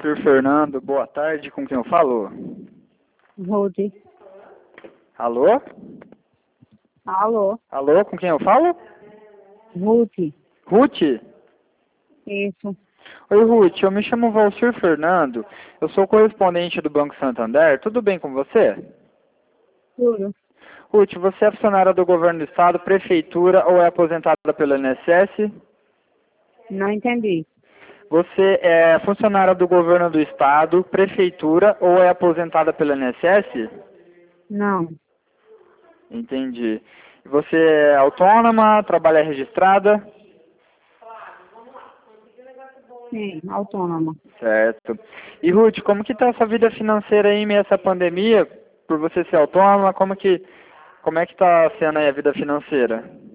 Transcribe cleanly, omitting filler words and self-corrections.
Valcir Fernando, boa tarde, com quem eu falo? Ruth. Alô? Alô? Alô, com quem eu falo? Ruth. Ruth? Isso. Oi, Ruth, eu me chamo Valcir Fernando, eu sou correspondente do Banco Santander, tudo bem com você? Tudo. Ruth, você é funcionária do governo do estado, prefeitura ou é aposentada pelo INSS? Não entendi. Você é funcionária do governo do estado, prefeitura ou é aposentada pelo INSS? Não. Entendi. Você é autônoma, trabalha registrada? Sim, autônoma. Certo. E Ruth, como que está a sua vida financeira aí em meio a essa pandemia? Por você ser autônoma, como é que está sendo aí a vida financeira?